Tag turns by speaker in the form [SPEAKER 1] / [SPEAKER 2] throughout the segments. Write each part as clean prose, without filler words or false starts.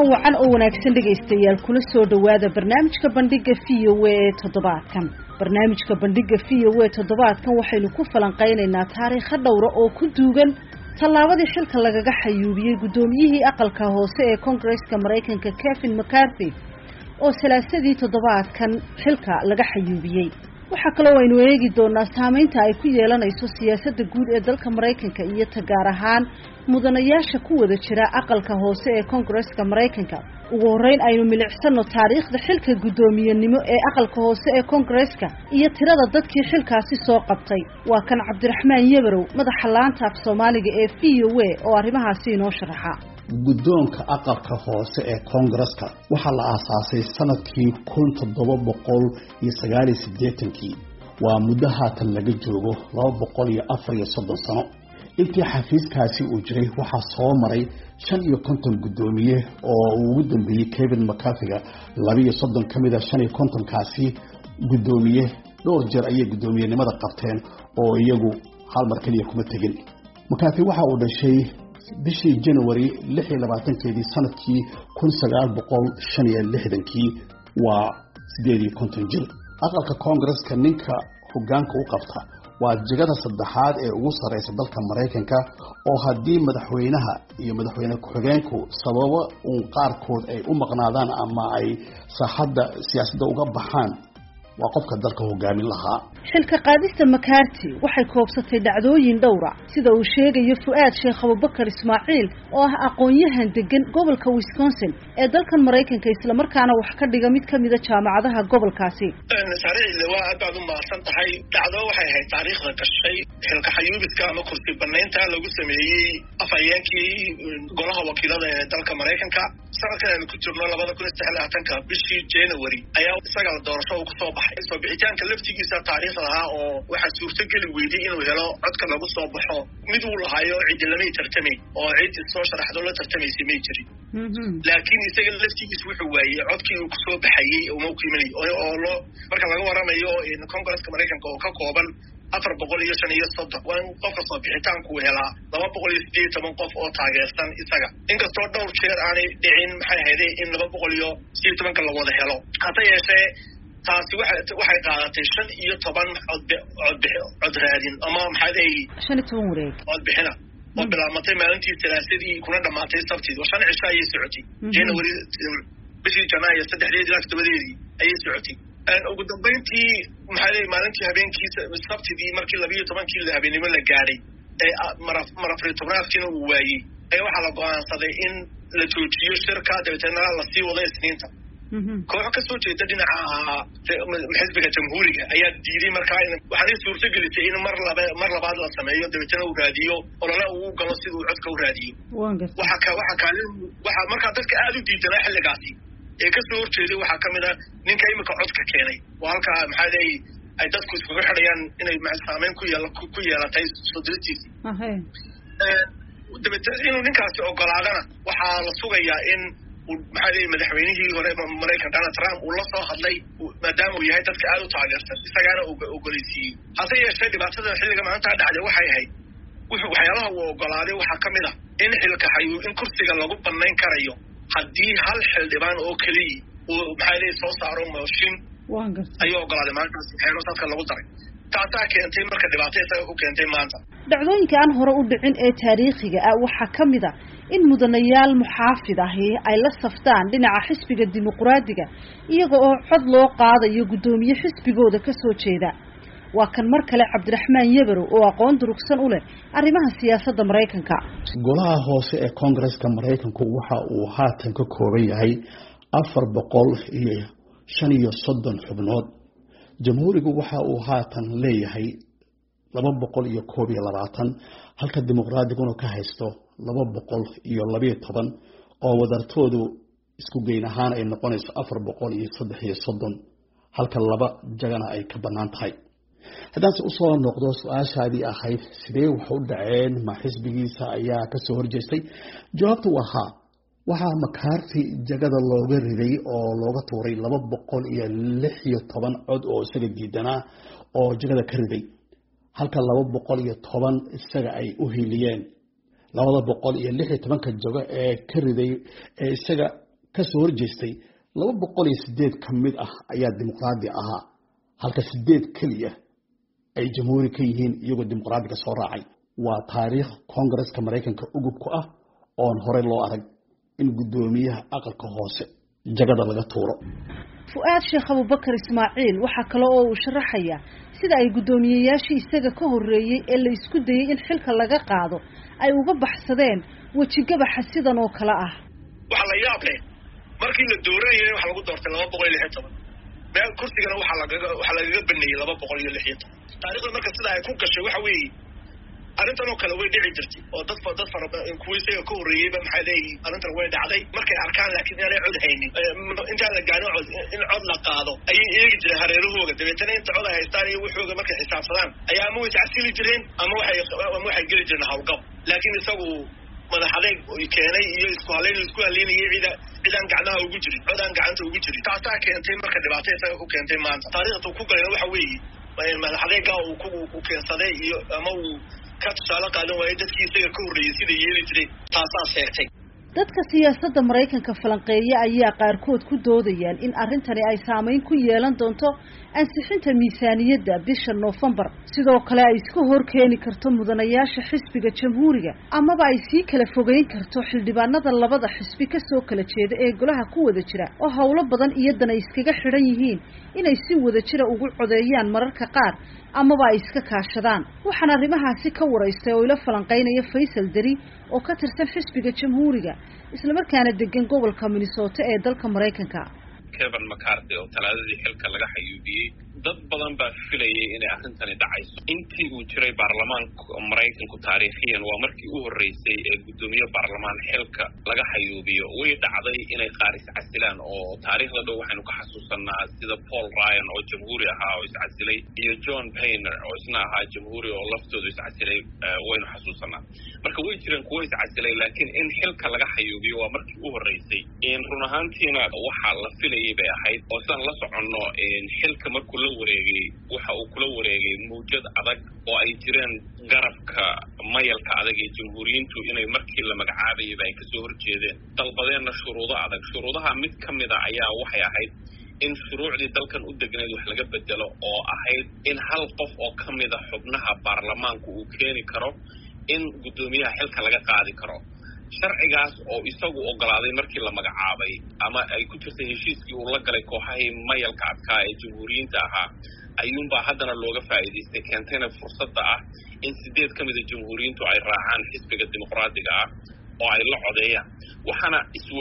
[SPEAKER 1] kulan wacan oo wanaagsan dhageystayaal kula soo dhawaada barnaamijka bandhiga VOA toddobaadkan. Barnaamijka bandhiga VOA toddobaadkan waxaynu ku falanqeynaynaa taariikh dhowr oo ku duugan tallaabadii xilka lagaga xayuubiyay gudoomiyihii aqalka hoose ee Congress-ka Mareykanka Kevin McCarthy oo salaasadii toddobaadkan xilka laga xayuubiyay. waxa kale oo aynu eegi doonaa saameynta ay ku yeelanayso siyaasadda guud ee dalka Mareykanka iyo gaar ahaan mudanayaasha ku wada jira aqalka hoose ee Congress-ka Mareykanka. ugu horeyn aynu milicsano taariikhda xilka gudoomiyenimo ee aqalka hoose ee Congress-ka iyo tirada dadkii xilkaasi soo qabtay. waa kan Cabdiraxmaan Yabarow madaxa laanta af Soomaaliga ee VOA oo arrimahaasi inoo sharaxa.
[SPEAKER 2] guddoonka aqalka hoose ee Congress-ka waxaa la aasaasay sanadkii 1789 waa muddo haatan laga joogo 234 sano. intii xafiiskaasi uu jiray waxaa soo maray 55 gudoomiye oo ugu dambeeyay Kevin McCarthy 32 kamid ah 55 kaasi gudoomiye dhowr jeer ayay gudoomiyenimada qabteen oo iyagu hal mar kaliya kuma tagin. McCarthy waxa uu dhashay bishii January 26 sanadkii 1965 waa 58 jir. aqalka Congress-ka ninka hoggaanka u qabta waa jagada saddexaad ee ugu sareysa dalka Mareykanka oo haddii madaxweynaha iyo madaxweyne ku-xigeenku sababo qaarkood ay u maqnaadaan ama ay saaxadda siyaasadda uga baxaan waa qofka dalka hogaamin lahaa.
[SPEAKER 1] xilka qaadista McCarthy waxay koobsatay dhacdooyin dhowr ah sida uu sheegayo Fuaad Sheekh Abubakar Ismaaciil oo ah aqoon-yahan degan gobolka Wisconsin ee dalkan Mareykanka isla markaana wax ka dhiga mid kamid ah jaamacadaha gobolkaasi.
[SPEAKER 3] Sariicile waa aad u maasan tahay dhacdo waxay ahayd taariikhda gashay xilka xayuubidka ama kursi banaynta lagu sameeyay afayeenkii golaha wakiilada ee dalka Mareykanka sanadkan ku jirno 2019 bishii January ayaa isaga la doorasho ku soo baxay soo bixitaanka laftigiisa taariikhda oo waxa suurtagal weydii inuu helo codka lagu soo baxo mid uu lahayo cid lamay tartamay oo cid soo sharaxdo la tartamaysay ma jirin laakiin isaga laftigiisa wuxuu waayay codkii uu ku soo baxayay oo uu qiimeeyay oo loo marka laga waramayo in Congress-ka Mareykanka oo ka kooban 435 waan qofka soo bixitaanku helaa 218 qof oo taageersan isaga inkastoo dhowr jeer aanay dhicin maxay ahayd in 218 la wada helo hata yeeshee taasi waxay qaadatay 15 cod raadin ama maxay ahayd
[SPEAKER 1] 15 wareeg
[SPEAKER 3] cod bixina oo bilaamatay maalintii salaasadii kuna dhamaatay sabtidii oo 5 cisho ayay socotay January bishii Janaayo 3 ayay socotay ugu dambeyntii maxay maalintii habeenkii sabtidii markii 12 habeenimo la gaaray ee marafritobraafkina uu waayay ayaa waxaa la go'aansaday in la joojiyo shirka dabeetana la sii wado Isniinta. koox ka soo jeeda dhinaca xisbiga jamhuuriga ayaa diiday markaa waxay suurtagelisay in mar labaad la sameeyo dabeetana uu raadiyo olole uu galo sidii uu codka u raadiyo. waxa markaa dadka aad u diidanaa xilligaasi ee ka soo horjeeday waxaa kamid ah ninka imika codka keenay waa halka maxay ay dadku isku xidhayaan inay saameyn ku yeelatay sododiisi dabeetana inuu ninkaasi ogolaadana waxaa la sugayaa in maxay madaxweynihii hore Mareykanka Donald Trump uu la soo hadlay maadaama uu yahay dadka aad u taageersan isagana ogolaysiiyay. hase yeeshee dhibaatada xilliga maanta dhacday waxay ahayd waxyaalaha uu ogolaaday waxaa kamid ah in xilka in kursiga lagu banayn karayo haddii hal xildhibaan oo kaliya uu maxay soo saaro mooshin ayuu ogolaaday maantaas xeerarka lagu daray taasaa keentay marka dhibaatada ku keentay maanta.
[SPEAKER 1] dhacdooyinka aan hore u dhicin ee taariikhiga ah waxaa kamid ah in mudanayaal muxaafid ahi ay la saftaan dhinaca xisbiga dimuqraadiga iyaga oo cod loo qaadayo gudoomiye xisbigooda ka soo jeeda. waa kan mar kale Cabdiraxmaan Yabarow oo aqoon durugsan u leh arrimaha siyaasadda Mareykanka.
[SPEAKER 2] golaha hoose ee Congress-ka Mareykanku waxa uu haatan ka kooban yahay 435 xubnood. jamhuurigu waxa uu haatan leeyahay 221 halka dimuqraadiguna ka haysto 212 oo wadartoodu isku geyn ahaan ay noqonayso 433 halka laba jagana ay ka banaan tahay. haddaan u soo noqdo su'aashaadii ahayd sidee wax u dhaceen ma xisbigiisa ayaa ka soo horjeestay jawaabtu waa waxaa McCarthy jagada looga riday oo looga tuuray 216 cod oo isaga diidanaa oo jagada ka riday halka 210 isaga ay u hiliyeen 216 jago ee ka riday ee isaga ka soo horjeestay 208 ka mid ah ayaa dimuqraadi ahaa halka 8 kaliya ay jamhuuri ka yihiin iyagoo dimuqraadiga soo raacay waa taariikh Congress-ka Mareykanka ugub ku ah oo hore loo arag in gudoomiyaha aqalka hoose jagada laga tuuro.
[SPEAKER 1] Fuaad Sheekh Abubakar Ismaaciil waxa kale oo uu sharaxaya sida ay gudoomiyayaashii isaga ka horeeyay ee la isku dayay in xilka laga qaado ay uga baxsadeen wajigaba xasidan oo kala ah.
[SPEAKER 3] waxa la yaab leh markii la doorayay waxa lagu doortay 216 baa kursigana waxa laga baneeyay 216 taariikhda marka sida ay ku gashay waxa weey arintan oo kale way dhici jirtay oo dad fara badan kuwiisay ka horeeyay maxay leeyihiin arintan way dhacday markay arkaan laakiin inay cod haynin inta la gaaro in cod la qaado ay eegi jireen hareerahooda dabeetana inta cod ay haystaan iyo waxooga markay xisaabsadaan ayaa ama way tacsiili jireen ama waxay geli jireen hawlgab laakiin isagu madaxadeeg keenay iyo isku haleynayay ciidan gacmaha ugu jirin codaan gacanta ugu jirin taasaa keentay marka dhibaatada isaga ku keentay maanta taariikhda ku galay waxa weeye madaxadeega uu ku keensaday iyo ama uu ka tusaale qaadan waayay dadkii isaga ka horeeyay sida yeeli jiray taasaa sheegtay
[SPEAKER 1] dadka siyaasadda Mareykanka falanqeeya ayaa qaarkood ku doodayaan in arrintani ay saameyn ku yeelan doonto ansixinta miisaaniyadda bisha November sidoo kale ay isku hor keeni karto mudanayaasha xisbiga jamhuuriga amaba ay sii kala fogeyn karto xildhibaanada labada xisbi ka soo kala jeeda ee golaha ku wada jira oo hawlo badan iyadana iskaga xiran yihiin inay si wada jira ugu codeeyaan mararka qaar amaba ay iska kaashadaan waxaan arrimahaasi ka wareystay oo ila falanqeynaya Faisal Dari oo ka tirsan xisbiga jamhuuriga isla markaana degan gobolka Minnesota ee dalka Mareykanka.
[SPEAKER 4] Kevin McCarthy oo talaadadii xilka laga xayuubiyay dad badan baa filayay inay arrintani dhacayso intii uu jiray baarlamaanka Mareykanku taariikhiyan waa markii uu horeysay ee gudoomiye baarlamaan xilka laga xayuubiyo way dhacday inay qaaris casilaan oo taariikhda dhow waxaanu ka xasuusanaa sida Paul Ryan oo jamhuuri ahaa oo iscasilay iyo John Boehner oo isna ahaa jamhuuri oo laftoodu iscasilay waynu xasuusanaa marka way jireen kuwa iscasilay laakiin in xilka laga xayuubiyo waa markii uu horeysay in run ahaantiina waxa la filayay bay ahayd oo san la soconno in xilka markuu la wareegay waxa uu kula wareegay muujad adag oo ay jireen garabka mayalka adag ee jamhuuriyiintu inay markii la magacaabayay ay ka soo horjeedeen dalbadeena shuruudo adag shuruudaha mid kamid ah ayaa waxay ahayd in shuruucdii dalkan u degnayd wax laga bedelo oo ahayd in hal qof oo kamid ah xubnaha baarlamaanku uu keeni karo in gudoomiyaha xilka laga qaadi karo sharcigaas oo isagu ogolaaday markii la magacaabay ama ay ku jirtay heshiiskii uu la galay kooxahii mayalka adkaa ee jamhuuriyiinta ahaa ayuunbaa haddana looga faa'iidaystay keentayna fursadda ah in 8 ka mid a jamhuuriyiintu ay raacaan xisbiga dimuqraadiga ah oo ay la codeeyaan waxaana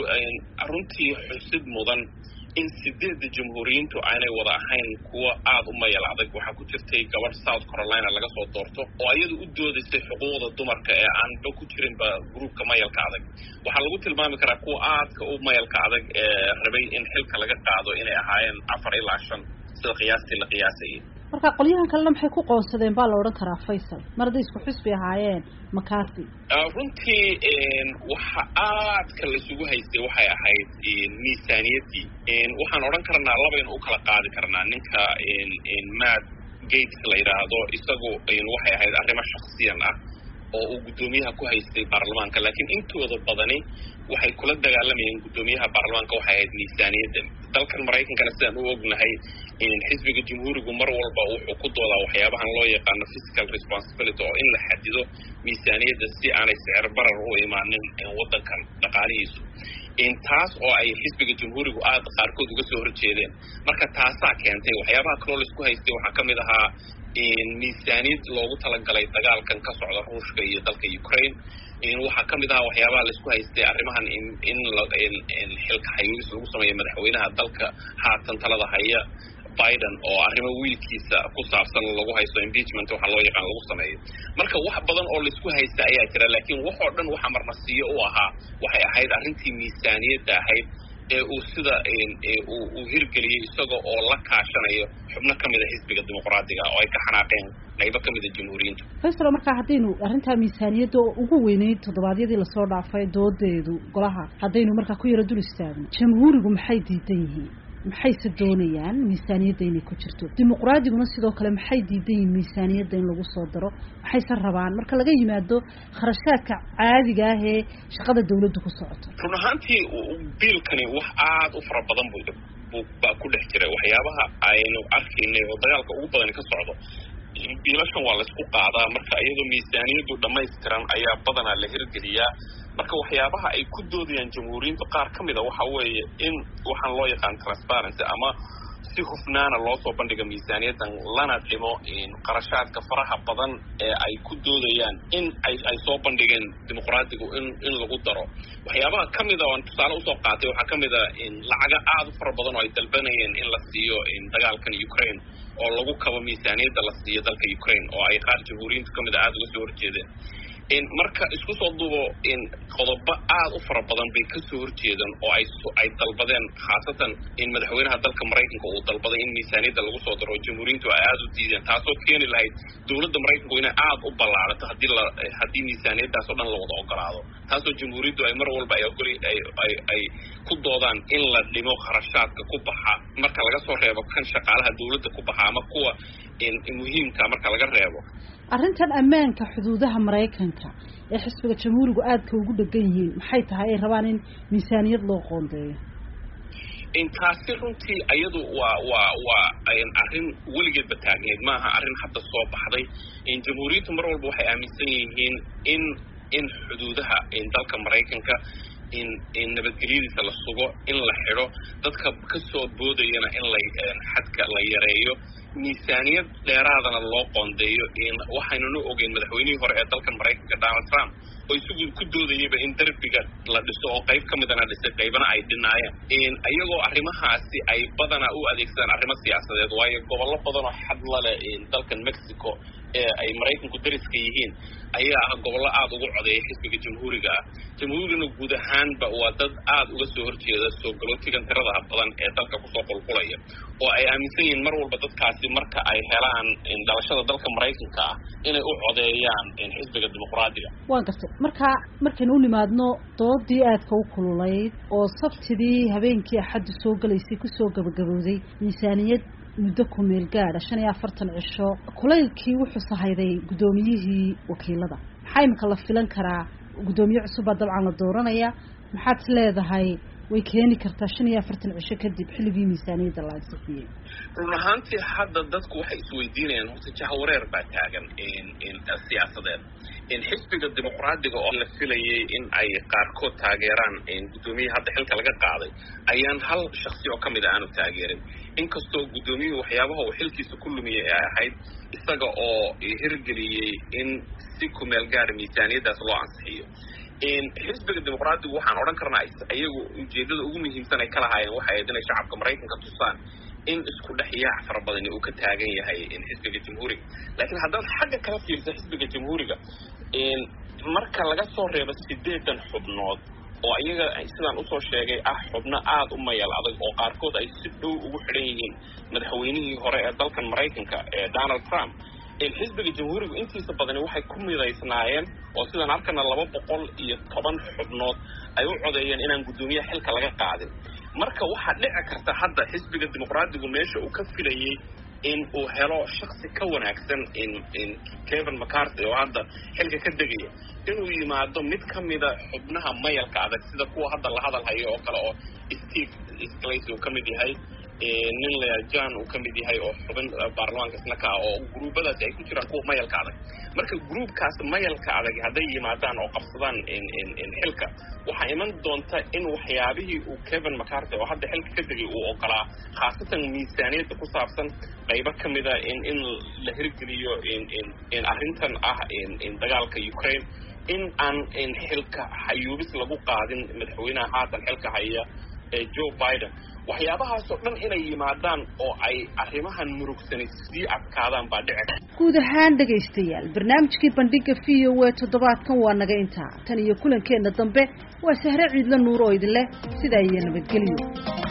[SPEAKER 4] runtii xusid mudan in 8 jamhuuriyiintu aanay wada ahayn kuwa aad u mayal adag waxaa ku jirtay gabadh South Carolina laga soo doorto oo ayadu u doodaysay xuquuqda dumarka ee aan ku jirinba gruupka mayalka adag waxaa lagu tilmaami karaa kuwa aadka u mayalka adag ee rabay in xilka laga qaado inay ahaayeen 4 ilaa 5 sida qiyaastii la qiyaasay
[SPEAKER 1] marka qolyahan kale maxay ku qoonsadeen baa la oran karaa Faisal marada isku xisbi ahaayeen McCarthy
[SPEAKER 4] runtii waxa aadka la isugu haystay waxay ahayd miisaaniyadii waxaan oran karnaa laba in u kala qaadi karnaa ninka Matt Gaetz la yiraahdo isagu waxay ahayd arrimo shakhsiyan ah oo uu gudoomiyaha ku haystay baarlamaanka laakiin intooda badani waxay kula dagaalamayeen gudoomiyaha baarlamaanka waxay ahayd miisaaniyadda dalkan Mareykankana sidaan u ognahay xisbiga jamhuurigu mar walba wuxuu ku doodaa waxyaabahan loo yaqaan fiscal responsibility oo in la xadido miisaaniyadda si aanay sicir barar u imaanin wadankan dhaqaalihiisu taas oo ay xisbiga jamhuurigu aad qaarkood uga soo horjeedeen marka taasaa keentay waxyaabaha kaloo la isku haystay waxaa kamid ahaa miisaaniyad loogu talagalay dagaalkan ka socda Ruushka iyo dalka Ukraine waxaa kamid ahaa waxyaabaha la isku haystay arrimahan in xilka xayuubis lagu sameeyo madaxweynaha dalka haatan talada haya Biden oo arrimo wiilkiisa ku saabsan lagu haysto impeachment waxa loo yaqaan lagu sameeyo marka wax badan oo la isku haysta ayaa jira laakiin wax oo dhan waxa marnasiyo u ahaa waxay ahayd arrintii miisaaniyadda ahayd ee uu sida uu hirgeliyay isaga oo la kaashanayo xubno kamid ah xisbiga dimuqraadiga oo ay ka xanaaqeen qaybo kamid ah jamhuuriyiinta
[SPEAKER 1] Faisal marka hadaynu arrinta miisaaniyadda ugu weynayd toddobaadyadii la soo dhaafay doodeedu golaha hadaynu marka ku yara dul istaagno jamhuurigu maxay diidan yihiin maxayse doonayaan miisaaniyadda inay ku jirto dimuqraadiguna sidoo kale maxay diidan yihiin miisaaniyadda in lagu soo daro maxayse rabaan marka laga yimaado kharashaadka caadiga ah ee shaqada dawladdu ku socoto
[SPEAKER 4] run ahaantii biilkani wax aada u fara badan baa ku dhex jira waxyaabaha aynu arkaynay oo dagaalka ugu badani ka socdo biilashan waa laysku qaadaa marka iyadoo miisaaniyaddu dhammaystiran ayaa badanaa la hirgeliyaa marka waxyaabaha ay ku doodayaan jamhuuriyinta qaar ka mida waxa weeye in waxaan loo yaqaan transparency ama si hufnaana loo soo bandhiga miisaaniyaddan lana dhimo qarashaadka faraha badan ee ay ku doodayaan in ay soo bandhigeen dimuqraadigu in lagu daro waxyaabaha ka mida oan tusaale usoo qaatay waxaa ka mida lacaga aada u fara badan oo ay dalbanayeen in la siiyo dagaalkan Ukraine oo lagu kabo miisaaniyadda la siiyo dalka Ukraine oo ay qaar jamhuuriyinta ka mida aada uga soo horjeedeen marka isku soo duubo qodobo aada u fara badan bay ka soo horjeedaan oo ay dalbadeen khaasatan madaxweynaha dalka Mareykanka uu dalbaday in miisaaniyadda lagu soo daro jamhuuriyintu ay aada u diideen taasoo keeni lahayd dowladda Mareykanku inay aada u ballaarato haddii miisaaniyaddaas oo dhan la wada ogolaado taasoo jamhuuriyaddu ay mar walba ay ku doodaan in la dhimo kharashaadka ku baxa marka laga soo reebo kan shaqaalaha dowladda ku baxa ama kuwa muhiimka marka laga reebo
[SPEAKER 1] arrintan ammaanka xuduudaha Mareykanka ee xisbiga jamhuurigu aadka ugu dhagan yihiin maxay tahay ay rabaan in miisaaniyad loo qoondeeyo
[SPEAKER 4] intaasi runtii ayadu waa arrin weligeed ba taagneed maaha arrin hadda soo baxday jamhuuriyaddu mar walba waxay aaminsan yihiin in xuduudaha dalka Mareykanka in nabadgelyadiisa la sugo in la xidho dadka ka soo boodayana in xadka la yareeyo miisaaniyad dheeraadana loo qoondeeyo waxaynuna ogeyn madaxweynihii hore ee dalka Mareykanka Donald Trump oo isagu ku doodayaba in darbiga la dhiso oo qayb ka midana dhisay qaybana ay dhinaayeen iyagoo arrimahaasi ay badanaa u adeegsadaan arrimo siyaasadeed waayo gobollo badan oo xad la leh dalkan Mexico ee ay Mareykanku dariska yihiin ayaa gobollo aada ugu codeeya xisbiga jamhuuriga ah jamhuuriguna guud ahaanba waa dad aada uga soo horjeeda soo galootigan tirada badan ee dalka kusoo qulqulaya oo ay aaminsan yihiin mar walba dadkaasi marka ay helaan dhalashada dalka Mareykanka ah inay u codeeyaan xisbiga dimuqraadiga
[SPEAKER 1] waan gartay markaynu u nimaadno doodii aadka u kululayd oo sabtidii habeenkii axaddu soo galaysay kusoo gabagabowday miisaaniyad muddo ku meel gaadha 45 cisho kulaylkii wuxuu sahayday gudoomiyihii wakiilada maxay imka la filan karaa gudoomiye cusub dabcan la dooranaya maxaad leedahay way keeni kartaa 45 cisho kadib xilligii miisaaniyadda la ansixiyay
[SPEAKER 4] run ahaantii hadda dadku waxay isweydiinayaan horta jahawareer baa taagan siyaasadeed xisbiga dimuqraadiga oo la filayay in ay qaarkood taageeraan gudoomiyaha hadda xilka laga qaaday ayaan hal shakhsi oo kamid aanu taageerin inkastoo gudoomiyuhu waxyaabaha uu xilkiisa ku lumiyay ay ahayd isaga oo hirgeliyey in si ku meel gaar miisaaniyaddaas loo ansixiyo xisbiga dimuqraadigu waxaan odhan karnaa iyagu ujeedada ugu muhiimsan ay ka lahaayeen waxay ahayd inay shacabka Mareykanka tusaan in isku dhex yaac fara badan uu ka taagan yahay xisbiga jamhuuriga laakiin haddaad xagga kala fiirso xisbiga jamhuuriga marka laga soo reebo 8 xubnood oo iyaga sidaan usoo sheegay xubno aada u mayal adag oo qaarkood ay si dhow ugu xidhan yihiin madaxweynihii hore ee dalkan Mareykanka ee Donald Trump xisbiga jamhuurigu intiisa badani waxay ku midaysnaayeen oo sidaan arkana 210 xubnood ay u codeeyeen inaan gudoomiyaha xilka laga qaadin marka waxaa dhici karta hadda xisbiga dimuqraadigu meesha uu ka filayay in uu helo shakhsi ka wanaagsan Kevin McCarthy oo hadda xilka ka degaya inuu yimaado mid ka mida xubnaha mayalka adag sida kuwa hadda la hadal hayo oo kale oo Steve Scalise uu ka mid yahay nin la John uu ka mid yahay oo xubin baarlamaanka isna ka oo gruubadaas ay ku jiraan kuwa mayalka adag marka gruubkaas mayalka adag haday yimaadaan oo qabsadaan xilka waxa iman doonta in waxyaabihii uu Kevin McCarthy oo hadda xilka ka degay uu ogolaa khaasatan miisaaniyadda ku saabsan qaybo ka mid ah in la hirgeliyo arrintan dagaalka Ukraine in aan xilka xayuubis lagu qaadin madaxweynaha haatan xilka haya Joe Biden waxyaabahaas oo dhan inay yimaadaan oo ay arrimahan murugsanay sii adkaadaan baa dhici
[SPEAKER 1] guud ahaan dhagaystayaal barnaamijkii bandhiga VOA toddobaadkan waa naga intaa tan iyo kulankeena dambe waa Sahre Ciidla Nuur oo idin leh sidaa iyo nabadgelyo